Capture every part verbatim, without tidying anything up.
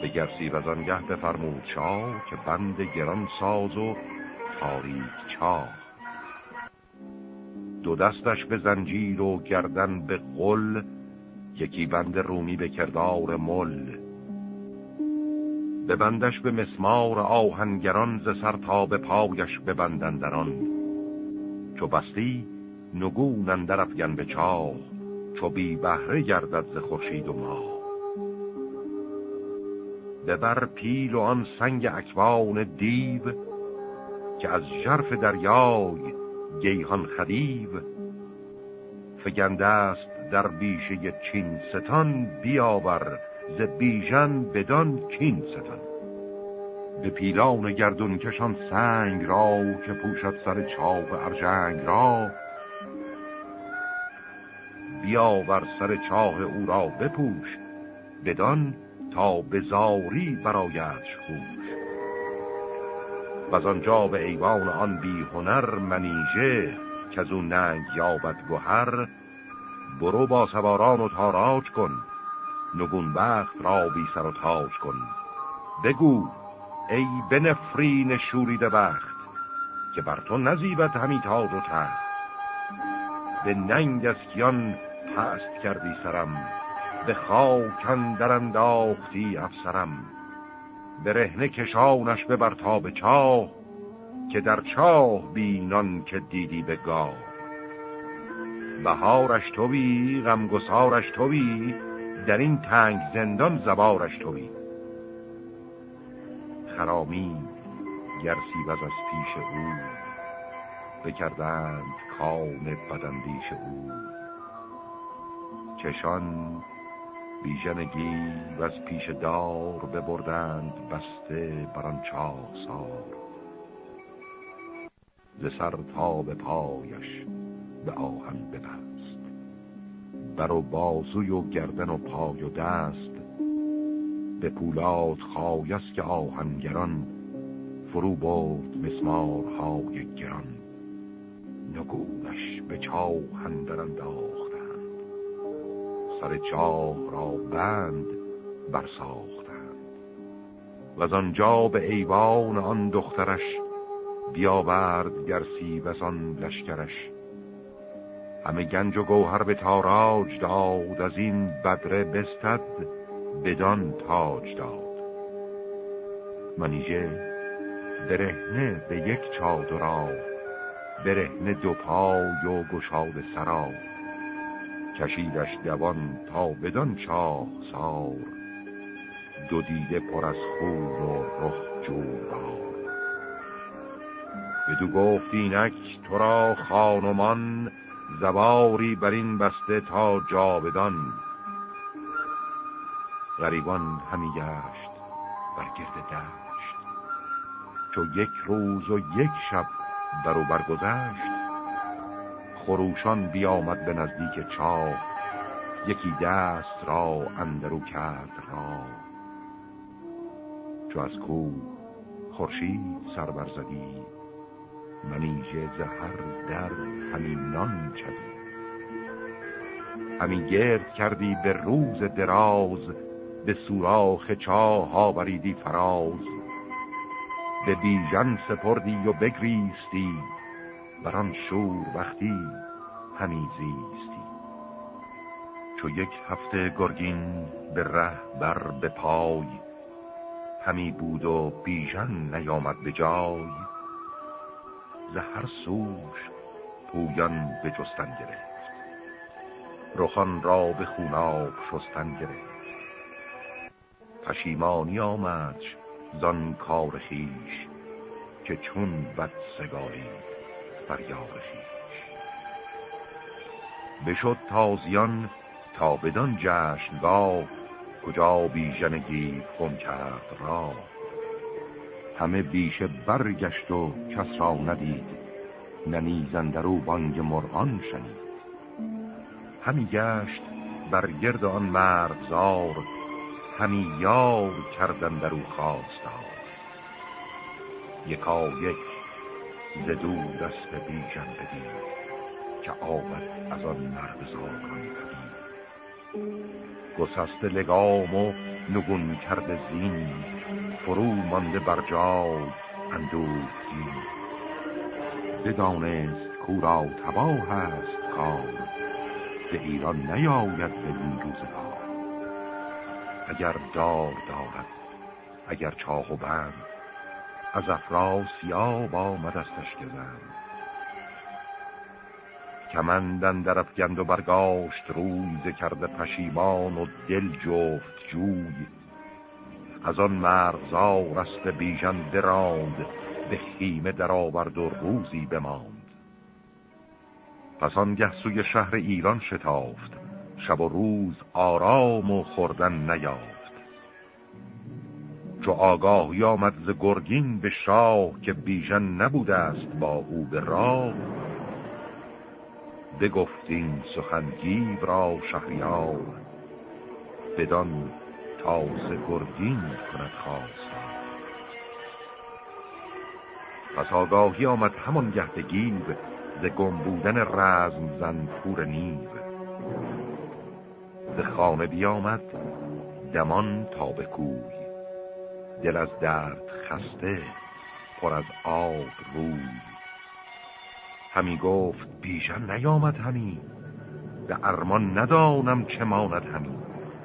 به گرسیوزانگه بفرمود شاه که بند گران ساز و تاریک چاه. دو دستش به زنجیر و گردن به غل، یکی بند رومی به کردار مل. به بندش به مسمار آهنگران، ز سر تا به پایش به بندندران. چو بستی نگون اندر افگن به چاه، چو بی بهره گردد ز خورشید و ماه. ببر پیل و آن سنگ اکوان دیو، که از ژرف دریای گیهان خدیو. فگنده است در بیشه چین ستان، بیاور ز بیژن بدان کین ستان. به پیلان گردون کشان سنگ را، که پوشد سر چاه ارژنگ را. بیاور سر چاه او را بپوش، بدان تا به زاری برایش خوش. و آنجا به ایوان آن بی هنر منیژه، که از اون ننگ یابد گوهر. برو با سواران و تاراج کن، نگون بخت را بی سر و تاج کن. بگو ای بنفرین شوریده بخت، که بر تو نزیبد همی تاج و تخت. به ننگ از کیان پست کردی سرم، به خاک اندر انداختی افسرم. برهنه کشانش ببر تا به چاه، که در چاه بینان که دیدی به گاه. بهارش تویی غمگسارش تویی، در این تنگ زندان زبارش تویی. خرامی گرسیوز از پیش او، بکردند کام بداندیش او. چشان بیژنگی و از پیش دار، ببردند بسته بران چاه سار. ز سر تا به پایش به آهن ببست، بر و بازوی و گردن و پای و دست. به پولاد خایست که آهنگران، فرو برد مسمارهای گران. نگونش به چاه اندر انداختند، سر چاه را بند برساختند. و از آنجا به ایوان آن دخترش، بیاورد گرسیوزان لشکرش. همه گنج و گوهر به تاراج داد، از این بدره بستد بدان تاج داد. منیژه برهنه به یک چادرا، برهنه دو پای و گشاد سرا. کشیدش دوان تا بدان چاه سار، دو دیده پر از خون و رخ جویبار. بدو گفت اینک تو را خانمان، زواری بر این بسته تا جاودان. غریبان همی گشت بر گرد دشت، چو یک روز و یک شب برو برگذشت. خروشان بیامد به نزدیک چاه، یکی دست را اندرو کرد را. چو از کوه خورشید سر برزدی، منیژه ز هر در همی نان چدی. همی گرد کردی به روز دراز، به سوراخ چاه آوریدی فراز. به بیژن سپردی و بگریستی، بران شور وقتی همی زیستی. چو یک هفته گرگین به ره بر به پای، همی بود و بیژن نیامد به جای. ز هر سوش پویان به جستن گرفت، رخان را به خوناب شستن گرفت. پشیمانی آمدش زان کار خویش، که چون بد سگالی بر یار خویش. بشد تازیان تا بدان جشنگاه، کجا بیژن گیو خون کرد را. همه بیشه برگشت و کس را ندید، نه نیز اندرو بانگ مرغان شنید. همی گشت بر گرد آن مرغزار، همی یار کردن درو خواستار. یکا یک ز دور دست بیژن بدید، که آمد از آن مرغزاران پدید. گسسته لگام و نگون کرده زین، فرو مانده بر جای اندوهگین. بدانست کورا تباه است کار، به ایران نیاید بدین روزگار. اگر دار دارد اگر چاه و بند، از افراسیاب آمدستش گزند. کمند اندر افگند و برگاشت روی، ز کرده پشیمان و دل جفت جوی. از آن مرغزار اسب بیژن براند، به خیمه در آورد و روزی بماند. پس آنگه سوی شهر ایران شتافت، شب و روز آرام و خوردن نیافت. چو آگاهی آمد ز گرگین به شاه، که بیژن نبوده است با او به راه. بگفت این سخن گیو را شهریار، بدان تا ز گرگین کند خواستار. پس آگاهی آمد همان گه به گیو، ز گم بودن رزم زن پور نیو. ز خانه بیامد دمان تا به کوی، دل از درد خسته پر از آب روی. همی گفت بیژن نیامد همی، به ارمان ندانم چه ماند همی.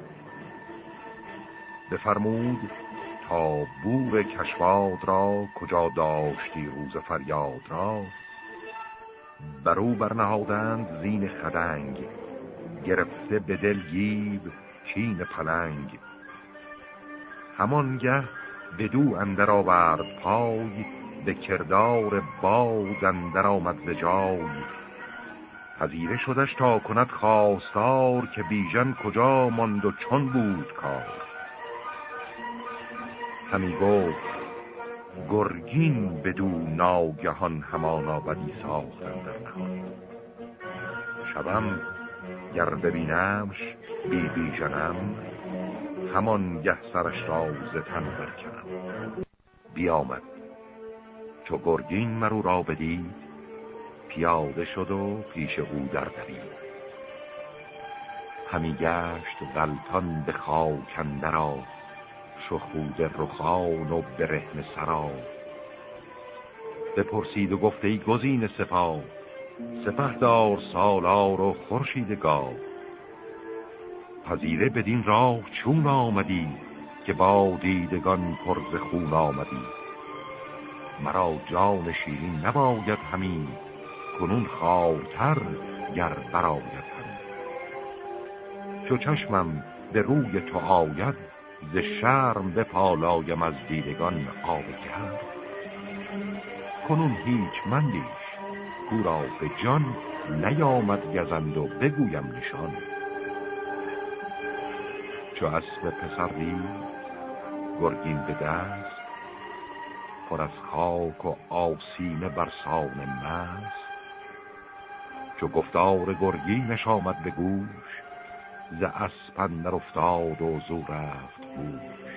بفرمود تا بور کشواد را، کجا داشتی روز فریاد را. برو برنهادند زین خدنگ، گرفته به دل گیو چین پلنگ. همانگه بدو اندر آورد پای، به کردار باد اندر آمد ز جای. پذیره شدش تا کند خواستار، که بیژن کجا ماند و چون بود کار. همی گفت گرگین بدو ناگهان، همانا بدی ساختن در نهان. شبم گر ببینمش بی بیژنم، همان گه سرش را ز تن برکنم. بیامد چو گرگین مرو را بدید، پیاده شد و پیش او در دوید. همی گشت غلطان به خاک اندرا، شخود رخان و برهنه سرا. بپرسید و گفت ای گزین سپاه، سپهدار سالار و خورشیدگاه. پذیره بدین راه چون آمدی، که با دیدگان پر ز خون آمدی. مرا جان شیرین نباید همی، کنون خوارتر گر براید همی. چو چشمم به روی تو آید، ز شرم به پالایم از دیدگان آب گرم. کنون هیچ مندیش کورا به جان، نیامد گزند و بگویم نشان. چو اسب پسر دید گرگین به دست، پر از خاک و آسیمه برسان مست. چو گفتار گرگینش آمد به گوش، ز اسپ اندر افتاد و زو رفت هوش.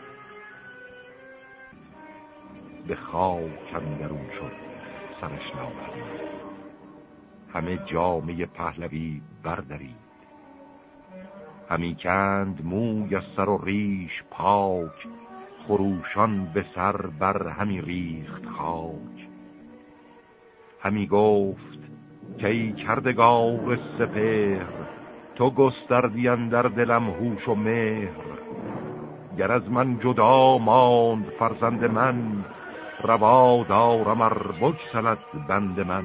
به خاک اندرون شد سرش ناپدید، همه جامه پهلوی بردرید. همی کند موی از سر و ریش پاک، خروشان به سر بر همی ریخت خاک. همی گفت که ای کردگار سپهر، تو گستردی اندر دلم هوش و مهر. گر از من جدا ماند فرزند من، روا دارم ار بگسلد بند من.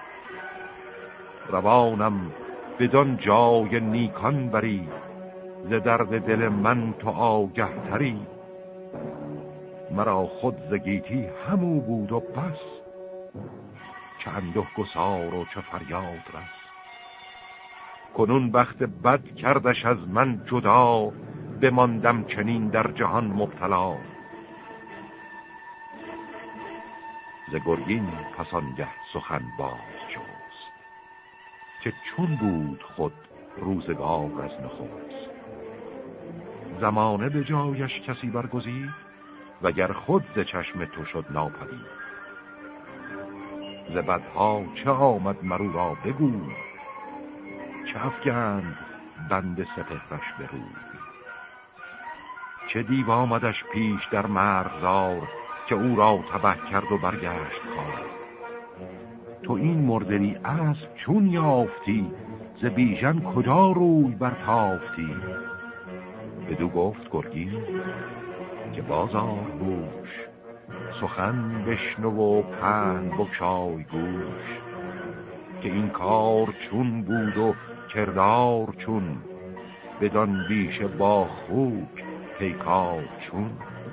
روانم بدان جای نیکان بری، ز درد دل من تو آگه تری. مرا خود ز گیتی همو بود و بس، چه انده گسار و چه فریاد رس. کنون بخت بد کردش از من جدا، بماندم چنین در جهان مبتلا. ز گرگین پس آنگه سخن باز جست، که چون بود خود روزگار از نخست. زمانه به جایش کسی برگزید، وگر خود ز چشم تو شد ناپدید. ز بدها چه آمد مرو را بگو، چه افگند بند سپهرش به روی. چه دیو آمدش پیش در مرغزار، که او را تبه کرد و برگشت خوار. تو این مردنی اسب چون یافتی، ز بیژن کجا روی برتافتی؟ بدو گفت گرگین که بازار هوش، سخن بشنو و پند بگشای گوش. که این کار چون بود و کردار چون، بدان بیشه با خوک پیکار چون.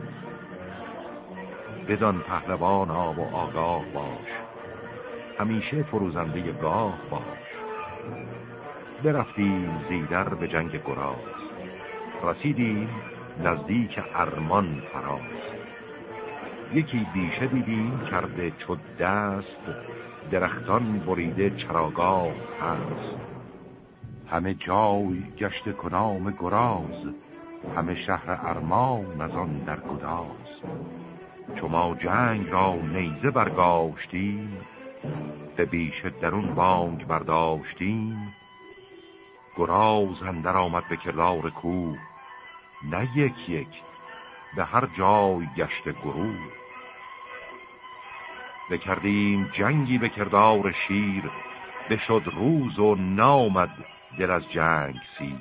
بدان پهلوانا و آگاه باش، همیشه فروزنده گاه باش. برفتیم زیدر به جنگ گراز، رسیدیم نزدیک ارمان فراز. یکی بیشه دیدیم کرده چو دست، درختان بریده چراگاه هست. همه جای گشت کنام گراز، همه شهر ارمان از آن در گداز. چو ما جنگ را نیزه برگاشتیم، به بیشه درون بانگ برداشتیم. گراز اندر آمد به کردار کوه، نه یک یک به هر جای گشت گروه. بکردیم جنگی به کردار شیر، بشد روز و نامد دل از جنگ سیر.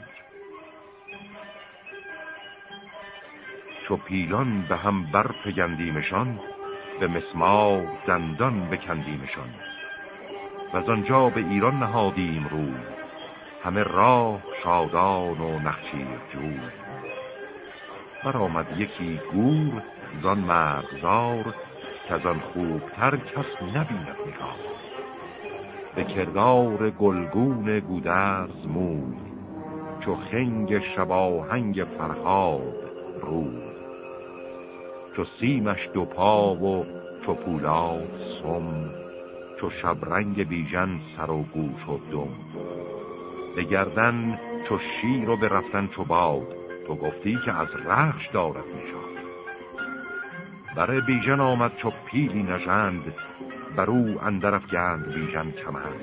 چو پیلان به هم برپگندیمشان، به مسمار دندان بکندیمشان. و از آنجا به ایران نهادیم روی، همه راه شادان و نخچیر جوی. برآمد یکی گور زان مرغزار، که از آن خوبتر کس نبیند نگاه. به کردار گلگون گودرز موی، چو خنگ شباهنگ فرهاد روی. چو سیمش دو پا و چو پولاد سم، چو شبرنگ بیژن سر و گوش و دم. به گردن چو شیر و به رفتن چو باد، تو گفتی که از رخش دارد نشان. بر بیژن آمد چو پیلی نژند، بر او اندر افگند بیژن کمند.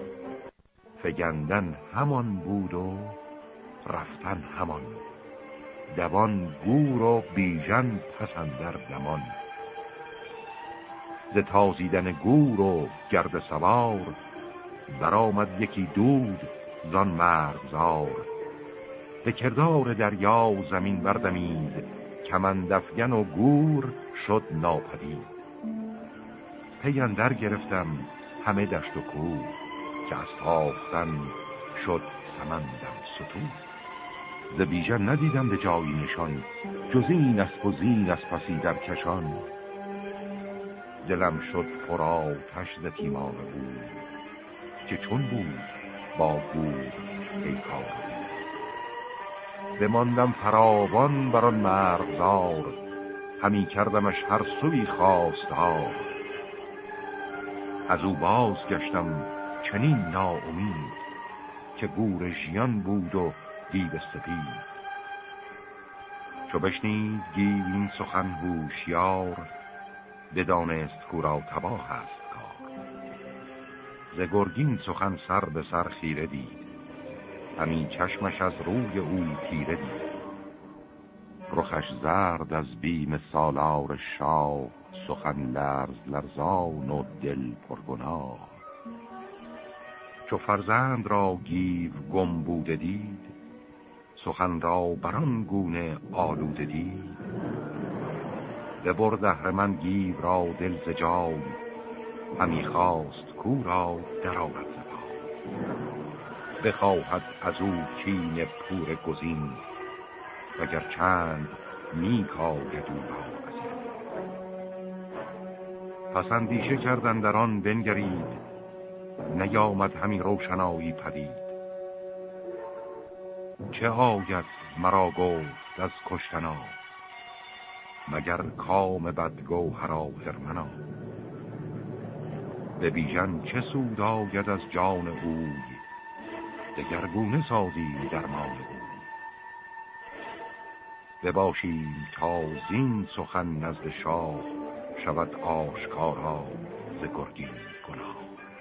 فگندن همان بود و رفتن همان، دوان گور و بیژن پس اندر دمان. ز تازیدن گور و گرد سوار، برآمد یکی دود زان مرغزار. به کردار دریا زمین بردمید، کمند افگن و گور شد ناپدید. پی اندر گرفتم همه دشت و کوه، که از تاختن شد سمندم ستوه. ز بیژن ندیدم به جایی نشان، جز این اسب و زین از پسی در کشان. دلم شد پر آتش ز تیمار بود، که چون بود با گور پیکار. بماندم فراوان بر آن مرغزار، همی کردمش هر سوی خواستار. از او باز گشتم چنین ناامید، که گور ژیان بود و دیو سپید. چو بشنید گیو این سخن هوشیار، بدانست کاو را تباه است کار. ز گرگین سخن سر به سر خیره دید، همین چشمش از روی او تیره دید. رخش زرد از بیم سالار شاه، سخن لرز لرزان و دل پرگناه. چو فرزند را گیو گم بوده دید، سخن را بران گونه آلوده دید. ببرد اهرمن گیو را دل ز جای، همی خواست کاو را درآورد ز پای. بخواهد از او کین پور گزین، وگر چند نیک آید او را از این. پس اندیشه کرد اندر آن بنگرید، نیامد همی روشنایی پدید. چه آید مرا گفت از کشتنا، مگر کام بدگوهر آهرمنا. به بیژن چه سود آید از جان اوی، دگرگونه سازی درمان اوی. بباشیم تا زین سخن نزد شاه، شود آشکارا ز گرگین گناه.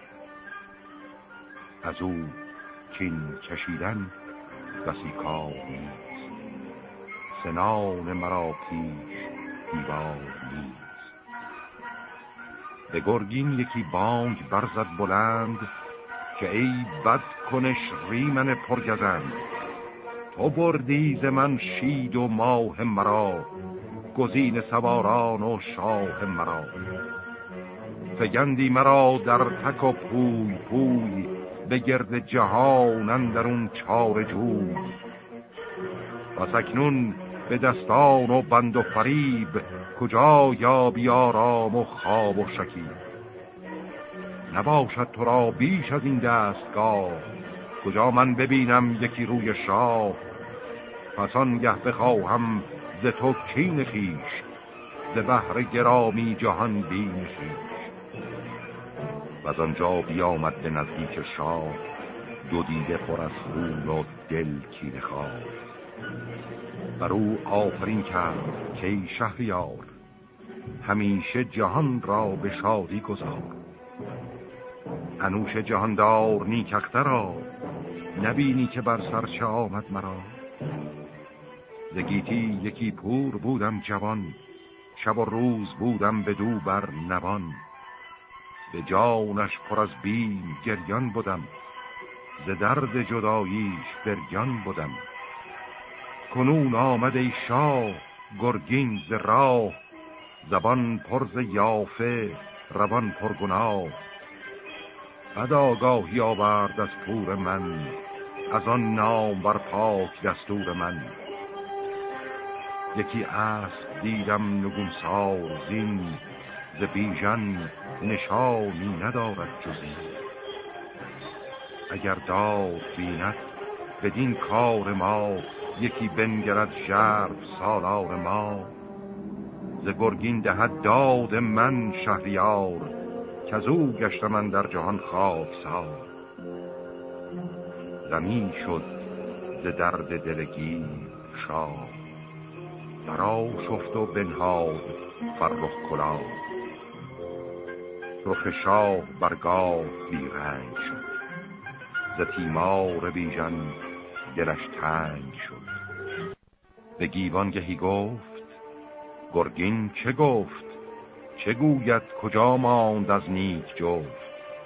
از او کین کشیدن بسی کار نیست، سنان مرا پیش دیوار نیست. به گرگین یکی بانگ برزد بلند، که ای بد کنش ریمن پرگزند. تو بردی ز من شید و ماه مرا، گزین سواران و شاه مرا. فگندی مرا در تک و پوی پوی، به گرد جهان اندرون چار جوی. و اکنون به دستان و بند و فریب، کجا یابی آرام و خواب و شکیب. نباشد تو را بیش از این دستگاه، کجا من ببینم یکی روی شاه. پس آنگه بخواهم ز تو کین خویش، ز بحر گرامی جهان بین خویش. و از آنجا بیامد به نزدیک شاه، دو دیده پر از خون و دل کینه خواه. بر او آفرین کرد که ای شهریار، همیشه جهان را به شادی گذار. انوش جهاندار نیک اخترا، نبینی که بر سر چه آمد مرا. ز گیتی یکی پور بودم جوان، شب و روز بودم بدو بر نوان. به جانش پر از بیم گریان بودم، ز درد جداییش بریان بودم. کنون آمد ای شاه گرگین ز راه، زبان پر ز یافه روان پر گناه. بد آگاهی آورد از پور من، از آن نام بر پاک دستور من. یکی اسب دیدم نگونسار زین، ز بیژن نشانی ندارد جزی. اگر داد بیند بدین کار ما، یکی بنگرد ژرف سالار ما. ز گرگین دهد داد من شهریار، که از او گشت من در جهان خاکسار. غمی شد ز درد دلگیر شاه، برا شفت و بنهاد فرخ کلاه. رخ شاه برگاه بی رنگ شد، ز تیمار بیژن دلش تنگ شد. به گیوان گهی گفت گرگین چه گفت، چه گوید کجا ماند از نیک جفت.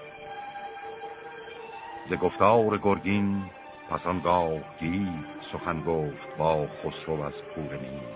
ز گفتار گرگین پس آنگاه گیو سخن گفت با خسرو از پور نیو.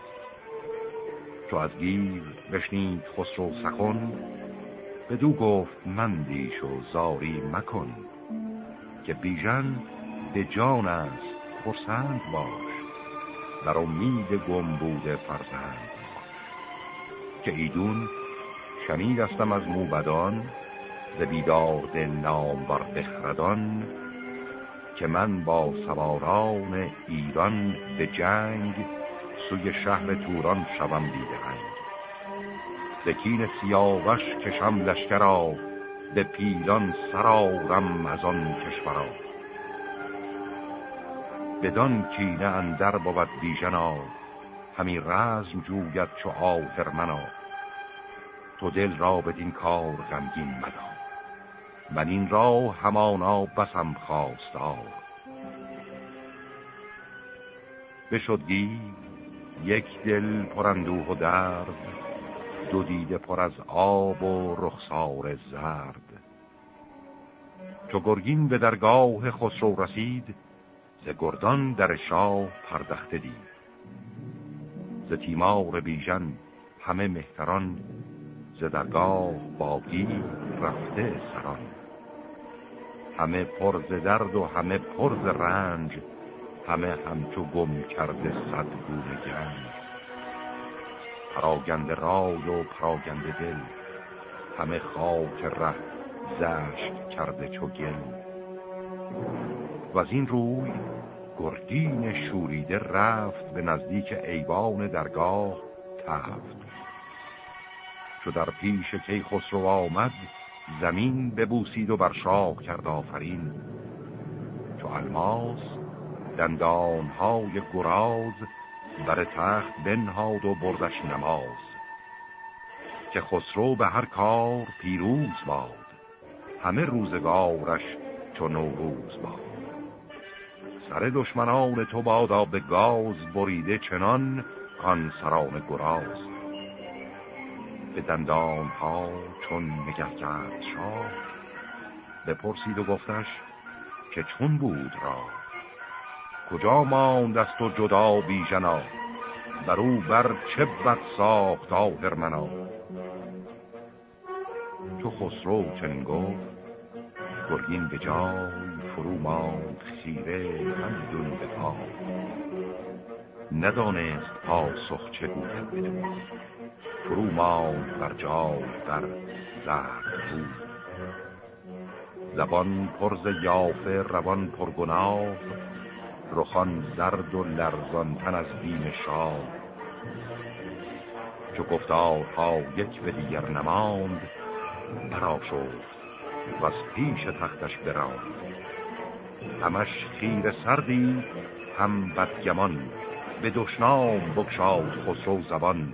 چو از گیو بشنید خسرو سخن، بدو گفت مندیش و زاری مکن. که بیژن به جان است خرسند باش، در امید گم بوده فرزند. که ایدون شنیدستم از موبدان، ز بیدار دل نام بر بخردان. که من با سواران ایران به جنگ، سوی شهر توران شوم بیدرنگ. ز کین سیاوش کشم لشکرا، به پیلان سرارم از آن کشورا. بدان کینه اندر بود بیژنا، همی رزم جوید چو آهرمنا. تو دل را بدین کار غمگین مدار، من این را همانا بسم خواستار. بشد گیو یک دل پر اندوه و درد، دو دیده پر از آب و رخسار زرد. چو گرگین به درگاه خسرو رسید، ز گردان در شاه پردخته دید. ز تیمار بیژن همه مهتران، ز درگاه با گیو رفته سران. همه پر ز درد و همه پر ز رنج، همه همچو گم کرده صد گونه گنج. پراگنده رای و پراگنده دل، همه خاک ره زشت کرده چو گل. و از این روی گرگین شوریده رفت، به نزدیک ایوان درگاه تفت. چو در پیش کیخسرو آمد، زمین ببوسید و بر شاه کرد آفرین. چو الماس دندانهای گراز، بر تخت بنهاد و بردش نماز. که خسرو به هر کار پیروز باد، همه روزگارش چو نوروز باد. سر دشمنان تو بادا به گاز بریده چنان کان سران گراز. به دندان ها چون نگه کرد شاه، بپرسید و گفتش که چون بود را. کجا ماند است و جدا بیژنا، برو بر چه بد ساخت آهرمنا. چو خسرو چنین گفت گرگین به جای، فرو ماند خیره همیدون به پا. ندانست پاسخ چه گوید بدون، فرو ماند بر جای بر زرد رو. زبان پر ز یافه روان پر گناه، رخان زرد و لرزان تن از بیم شاه. چو گفتارها یک به دیگر نماند، برآشفت و از پیش تختش براند. همش خیره سردی هم بدگمان، به دشنام بگشاد خسرو زبان.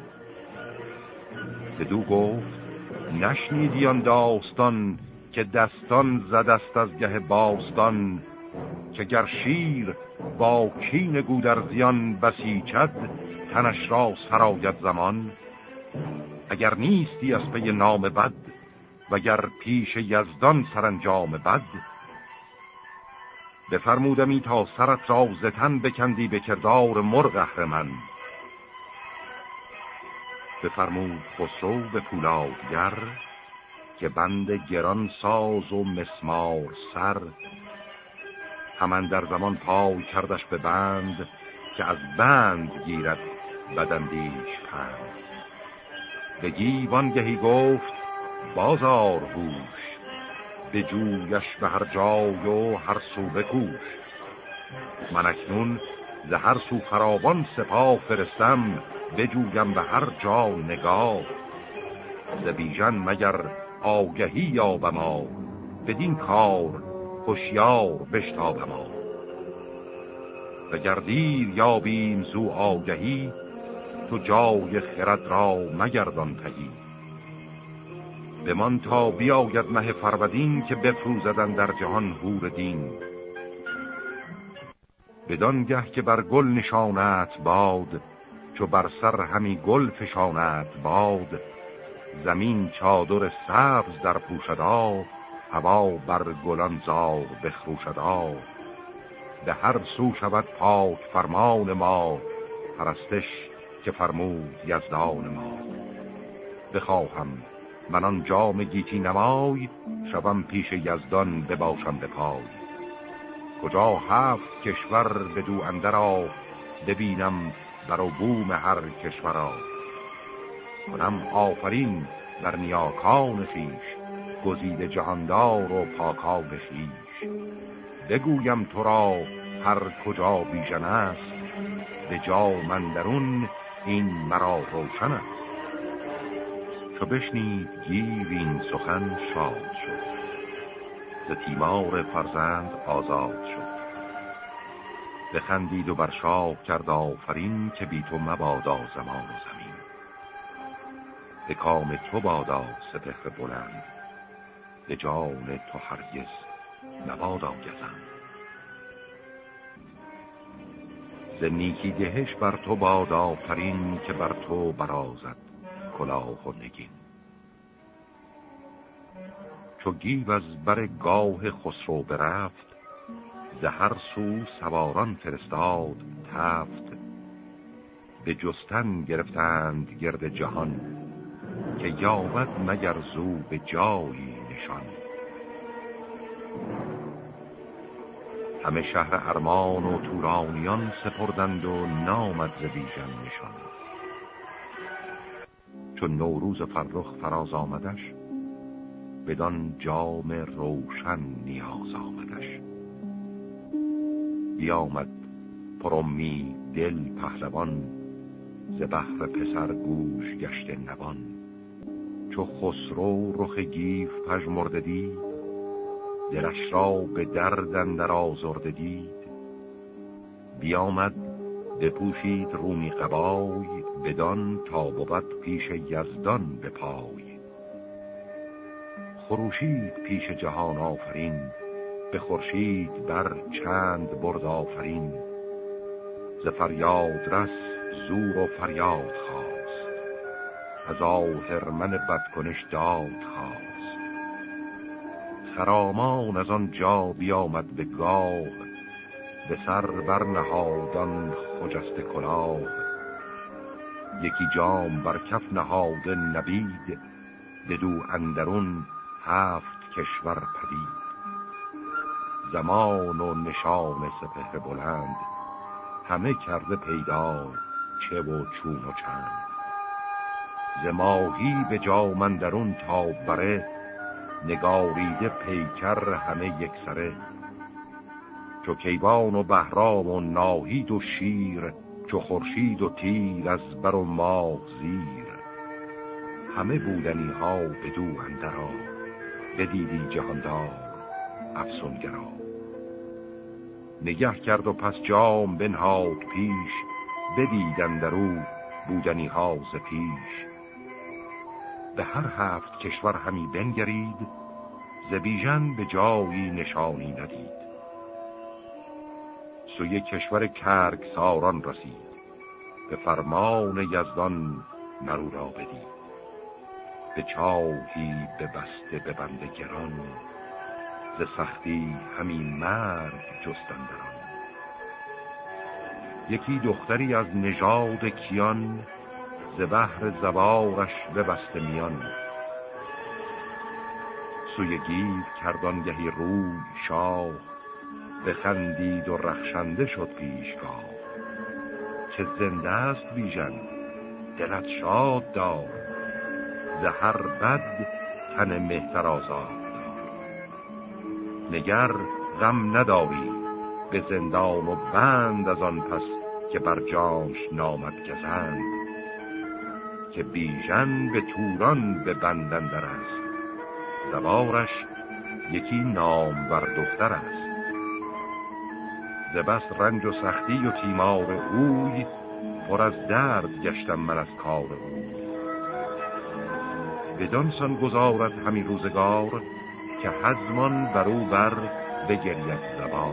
بدو گفت نشنیدی آن داستان، که دستان زدست از گه باستان. که گر شیر با کین گودرزیان بسیچد، تنش را سراید زمان. اگر نیستی از پی نام بد، وگر پیش یزدان سرانجام بد. بفرمودمی تا سرت را ز تن، بکندی به کردار مرغ اهرمن. بفرمود خسرو به پولادگر، که بند گران ساز و مسمار سر. همان در زمان پای کردش به بند، که از بند گیرد بدندیش پند. به گیوان گهی گفت بازار هوش، به جویش به هر جای و هر سو بکوش. من اکنون ز هر سو فراوان سپاه فرستم، بجویم به هر جا نگاه. ز بیژن مگر آگهی یابما، بدین کار هوشیار بشتابما. وگر دیر یابیم زو آگهی، تو جای خرد را مگردان تهی. بمان تا بیاید مه فرودین، که بفروزدن در جهان هور دین. بدانگه که بر گل نشانت باد، چو بر سر همی گل فشانت باد. زمین چادر سبز در پوشدا، هوا بر گلان زار بخروشدا. به هر سو شود پاک فرمان ما، پرستش که فرمود یزدان ما. بخواهم من آن جام گیتی نمای، شوم پیش یزدان بباشم به پای. کجا هفت کشور بدو اندرا، ببینم بر و بوم هر کشورا. کنم آفرین بر نیاکان خویش، گزیده جهاندار و پاکان خویش. بگویم تو را هر کجا بیژن است، به جا من درون این مرا روشن است. چو بشنید گیو این سخن شاد شد، ز تیمار فرزند آزاد شد. بخندید و بر شاه کرد آفرین، که بی تو مبادا زمان و زمین. به کام تو بادا سپهر بلند، به جان تو هرگز نبادا گزند. ز نیکی دهش بر تو بادا آفرین، که بر تو برازد کلاه و نگین. چو گیو از بر گاه خسرو برفت، ز هر سو سواران فرستاد تفت. به جستن گرفتند گرد جهان، که یابد مگر زو به جایی نشان. همه شهر ارمان و تورانیان سپردند و نامد ز بیژن نشان. چون نوروز فرخ فراز آمدش، بدان جام روشن نیاز آمدش. بیامد پر امید دل پهلوان، ز بهر پسر گوش گشت نوان. چو خسرو رخ گیو پژمرده دید، دلش را به درد اندر آزرده دید. بیامد بپوشید رومی قبای، بدان تا بود پیش یزدان به پای. خروشید پیش جهان آفرین، به خورشید بر چند برد آفرین، ز فریاد رس زور و فریاد خواست، از آهرمن بدکنش داد خواست. خرامان از آن جا بیامد به گاه، به سر برنهادان خجسته کلاه. یکی جام بر کف نهاده نبید، بدو اندرون هفت کشور پدید. زمان و نشان سپهر بلند، همه کرده پیدا چه و چون و چند. ز ماهی به جام اندرون تا بره، نگاریده پیکر همه یک سره. چو کیوان و بهرام و ناهید و شیر، چو خورشید و تیر از بر و ماه زیر. همه بودنی ها بدو اندرا، بدیدی جهاندار افسونگرا. نگه کرد و پس جام بنهاد پیش، بدید اندرو بودنی ها ز پیش. به هر هفت کشور همی بنگرید، ز بیژن به جایی نشانی ندید. سوی کشور کرگساران رسید، به فرمان یزدان مرو را بدید. به چاهی به بسته به بنده گران، ز سختی همی مرگ جستندران. یکی دختری از نژاد کیان، ز بحر زوارش ببسته میان. سوی گیو کردانگهی روی شاه، بخندید و رخشنده شد پیشگاه. چه زنده است بیژن دلت شاد دار، ز هر بد تن مهتر آزاد دار. نگر غم نداری به زندان و بند، از آن پس که بر جانش نامد گزند. که بیژن به توران به بندن در است، زوارش یکی نام بر دختر است. ز بس رنج و سختی و تیمار اوی، پر از درد گشتم من از کار اوی. بدان سان گذارد همین روزگار، که هزمان برو بر بگرید زبان.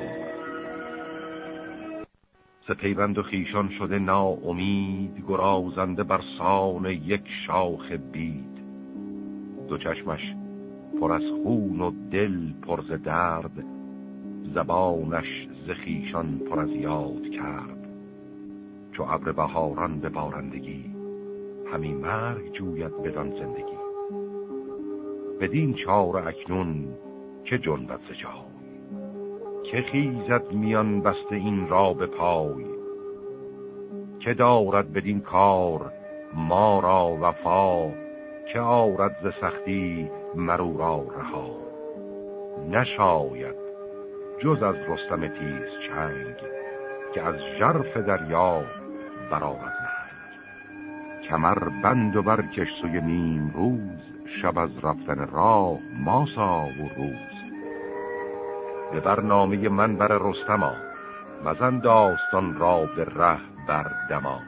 ز پیوند و خیشان شده ناامید، گرازنده بر سان یک شاخ بید. دو چشمش پر از خون و دل پر ز درد، زبانش ز خیشان پر از یاد کرد. چو ابر بهاران به بارندگی، همی مرگ جوید بدان زندگی. بدین چاره اکنون که جنبد ز جای، که خیزد میان بسته این را به پای. که دارد بدین کار ما را وفا، که آرد ز سختی مرو را رها. نشاید جز از رستم تیز چنگ، که از ژرف دریا برآرد نهنگ. کمر بند و برکش سوی نیم روز، شب از رفتن راه ماسا و روز. به برنامه من بر رستما، مزن داستان را به ره بر دما.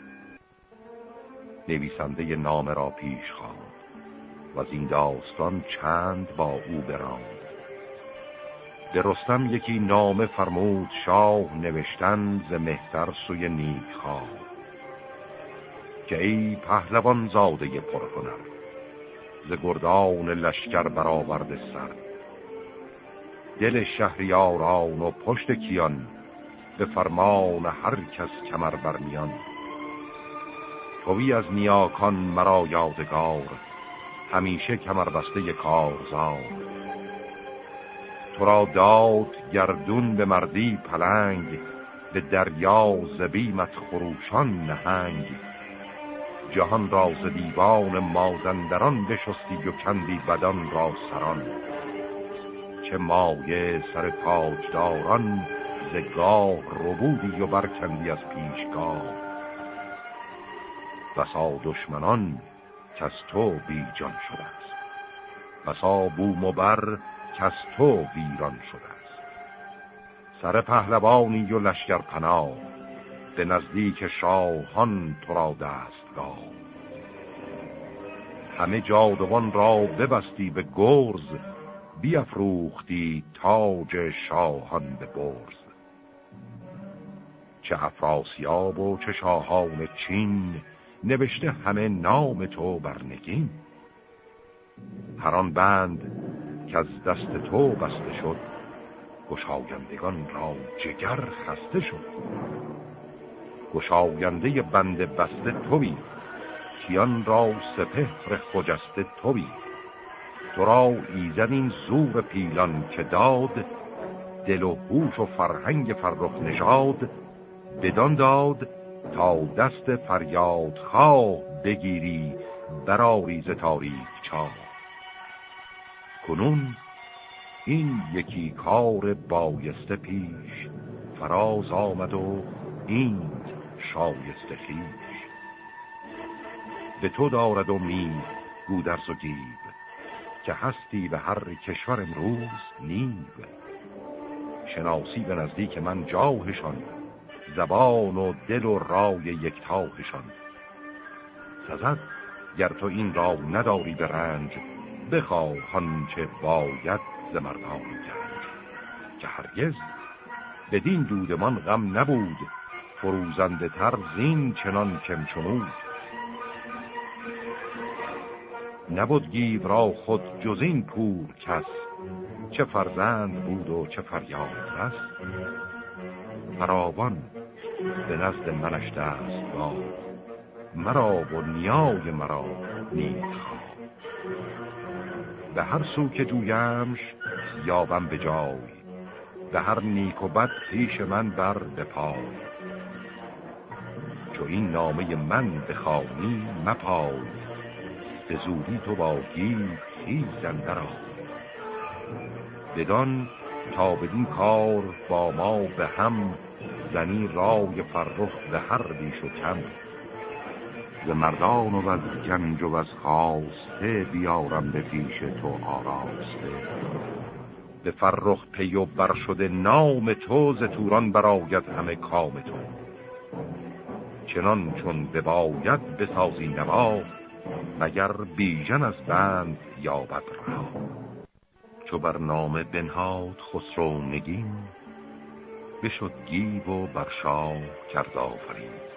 نویسنده نامه را پیش خواند، و از این داستان چند با او براند. به رستم یکی نامه فرمود شاه، نوشتن ز مهتر سوی نیک خواه. که ای پهلوان زاده پرهنر، ز گردان لشکر برآورده سر. دل شهریاران و پشت کیان، به فرمان هر کس کمر برمیان. تویی از نیاکان مرا یادگار، همیشه کمر بسته کارزار. تو را داد گردون به مردی پلنگ، به دریا ز بیمت خروشان نهنگ. جهان را ز دیوان مازندران بشستی و کندی بدان را سران. چه مایه سر تاجداران ز گاه ربودی و برکندی از پیشگاه. بسا دشمنان کز تو بی جان شده است، بسا بوم و بر کز تو ویران شده است. سر پهلوانی و لشکر پناه، به نزدیک شاهان تو را دستگاه. همه جادوان را ببستی به گرز، بیافروختی تاج شاهان به برز. چه افراسیاب و چه شاهان چین، نوشته همه نام تو بر نگین. هر آن بند که از دست تو بسته شد، گشایندگان را جگر خسته شد. گشاینده بند بسته تویی، کیان را سپهر خجسته تویی. تو را ایزد این زور پیلان که داد، دل و هوش و فرهنگ فرخ نژاد. بدان داد تا دست فریاد خواه، بگیری برآری ز تاریک چاه. کنون این یکی کار بایسته پیش، فراز آمد و این شایسته خویش. به تو دارد امید گودرز و گیو، که هستی به هر کشور امروز نیو. شناسی به نزدیک من جاهشان، زبان و دل و رای یکتاهشان. سزد گر تو این را نداری به رنج، بخواه آنچه باید ز مردان گنج. که هرگز بدین دودمان غم نبود، فروزنده تر زین چنان کم چنود. نبود گیو را خود جز این پور کس، چه فرزند بود و چه فریاد رس. فراوان به نزد منش دست باد، مرا و نیای مرا نیک خواه. به هر سو که جویمش یابم به جای، به هر نیک و بد پیش من بر به پای. چو این نامه من بخوانی مپای، به زودی تو با گیو خیز اندر آی. بدان تا بدین کار با ما به هم، زنی رای فرخ به هر بیش و کم. ز مردان و از گنج و از خواسته، بیارم به پیش تو آراسته. به فرخ پی و بر شده نام تو، ز توران برآید همه کام تو. چنان چون بباید بسازی نوا، مگر بیژن از بند یابد رها. چو بر نامه بنهاد خسرو نگین، بشد گیو و بر شاه کرد آفرین.